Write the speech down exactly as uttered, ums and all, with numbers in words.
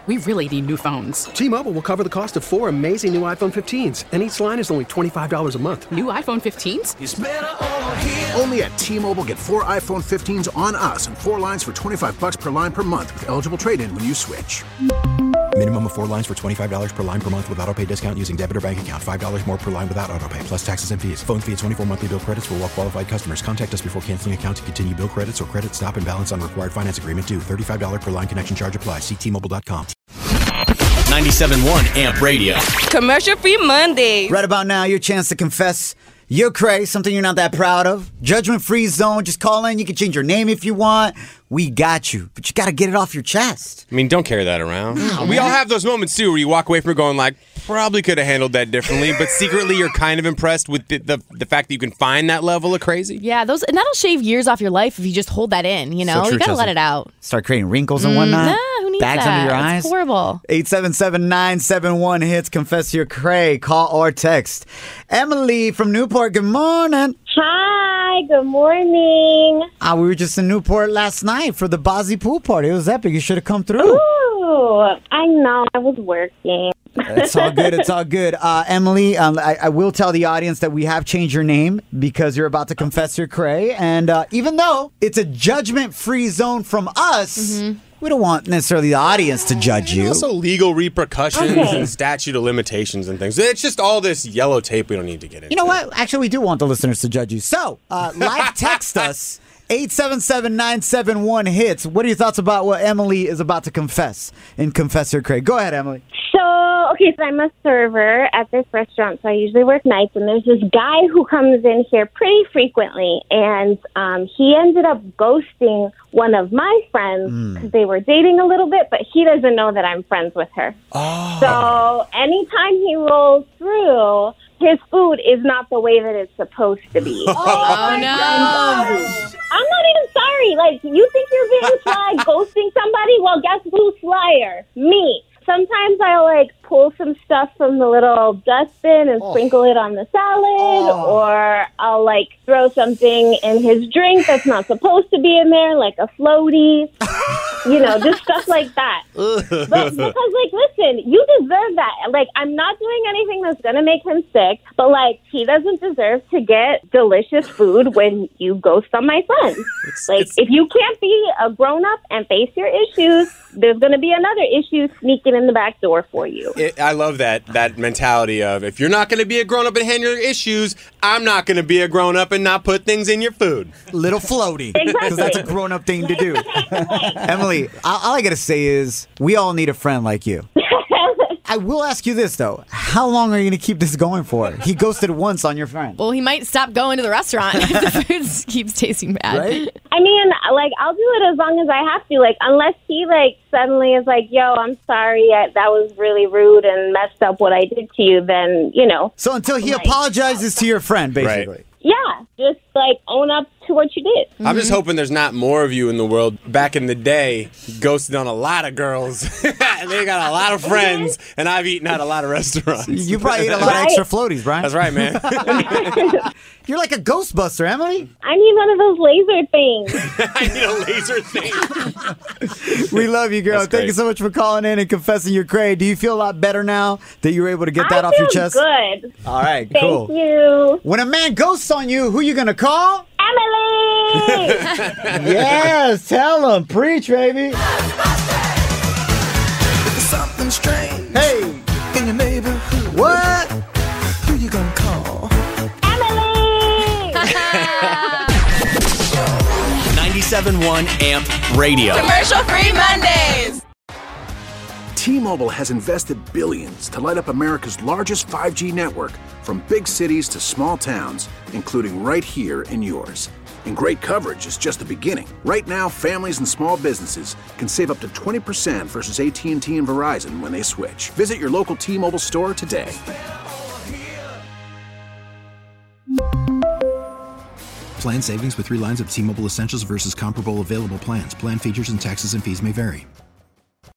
we really need new phones. T-Mobile will cover the cost of four amazing new iPhone fifteens, and each line is only twenty-five dollars a month. New iPhone fifteens? It's better over here. Only at T-Mobile, get four iPhone fifteens on us and four lines for twenty-five dollars per line per month with eligible trade-in when you switch. Minimum of four lines for twenty-five dollars per line per month with autopay discount using debit or bank account. five dollars more per line without autopay, plus taxes and fees. Phone fee at twenty-four monthly bill credits for well-qualified customers. Contact us before canceling account to continue bill credits or credit stop and balance on required finance agreement due. thirty-five dollars per line connection charge applies. See T Mobile dot com. ninety-seven point one A M P Radio. Commercial-free Monday. Right about now, your chance to confess your cray, something you're not that proud of. Judgment-free zone. Just call in. You can change your name if you want. We got you. But you got to get it off your chest. I mean, don't carry that around. No, we man. all have those moments, too, where you walk away from it going like, probably could have handled that differently, but secretly you're kind of impressed with the, the the fact that you can find that level of crazy. Yeah, those and that'll shave years off your life if you just hold that in, you know? So true, you got to Chelsea. let it out. Start creating wrinkles and Mm, whatnot. nah, who needs Bags that? under your It's eyes. horrible. eight seven seven, nine seven one, hits. Confess your cray. Call or text. Emily from Newport, good morning. Hi, good morning. Ah, we were just in Newport last night for the Bozzy pool party. It was epic. You should have come through. Ooh, I know. I was working. It's all good. It's all good. Uh, Emily, um, I, I will tell the audience that we have changed your name because you're about to confess your cray. And uh, even though it's a judgment-free zone from us, Mm-hmm. we don't want necessarily the audience to judge And you. also legal repercussions Okay. and statute of limitations and things. It's just all this yellow tape we don't need to get into. You know what? Actually, we do want the listeners to judge you. So, uh, live text us, eight seven seven, nine seven one, hits. What are your thoughts about what Emily is about to confess in Confess Your Cray? Go ahead, Emily. So, okay, so I'm a server at this restaurant, so I usually work nights, and there's this guy who comes in here pretty frequently, and um, he ended up ghosting one of my friends because they were dating a little bit, but he doesn't know that I'm friends with her. Oh. So anytime he rolls through, his food is not the way that it's supposed to be. Oh, no. I'm not even sorry. Like, you think you're being sly, ghosting somebody? Well, guess who's slyer? Me. Sometimes I like pull some stuff from the little dustbin and Oh. sprinkle it on the salad, Oh. or I'll like throw something in his drink that's not supposed to be in there, like a floaty. You know, just stuff like that. But because, like, listen, you deserve that. Like, I'm not doing anything that's going to make him sick, but, like, he doesn't deserve to get delicious food when you ghost on my friends. Like, it's- if you can't be a grown-up and face your issues, there's going to be another issue sneaking in the back door for you. It, I love that that mentality of if you're not going to be a grown up and handle your issues, I'm not going to be a grown up and not put things in your food. Little floaty. Exactly. Because that's a grown-up thing to do. Emily, all, all I got to say is we all need a friend like you. I will ask you this, though. How long are you going to keep this going for? He ghosted once on your friend. Well, he might stop going to the restaurant if the food keeps tasting bad. Right? I mean, like, I'll do it as long as I have to. Like, unless he, like, suddenly is like, yo, I'm sorry, I, that was really rude and messed up what I did to you, then, you know. So until he Right. apologizes to your friend, basically. Right. Yeah, just, like, own up to what you did. I'm just hoping there's not more of you in the world. Back in the day, ghosted on a lot of girls. They got a lot of friends, and I've eaten at a lot of restaurants. You probably ate a lot of Right. extra floaties, Brian. That's right, man. You're like a Ghostbuster, Emily. I need one of those laser things. I need a laser thing. We love you, girl. That's Thank great. you so much for calling in and confessing your cray. Do you feel a lot better now that you were able to get that I off your feel chest? good. All right, Thank cool. you. When a man ghosts on you, who you gonna call? Emily! Yes, tell him. Preach, baby. Something strange Hey, in your neighborhood. what? Who you gonna call? Emily! ninety-seven point one A M P Radio. Commercial-free Mondays. T-Mobile has invested billions to light up America's largest five G network, from big cities to small towns, including right here in yours. And great coverage is just the beginning. Right now, families and small businesses can save up to twenty percent versus A T and T and Verizon when they switch. Visit your local T-Mobile store today. Plan savings with three lines of T-Mobile Essentials versus comparable available plans. Plan features and taxes and fees may vary.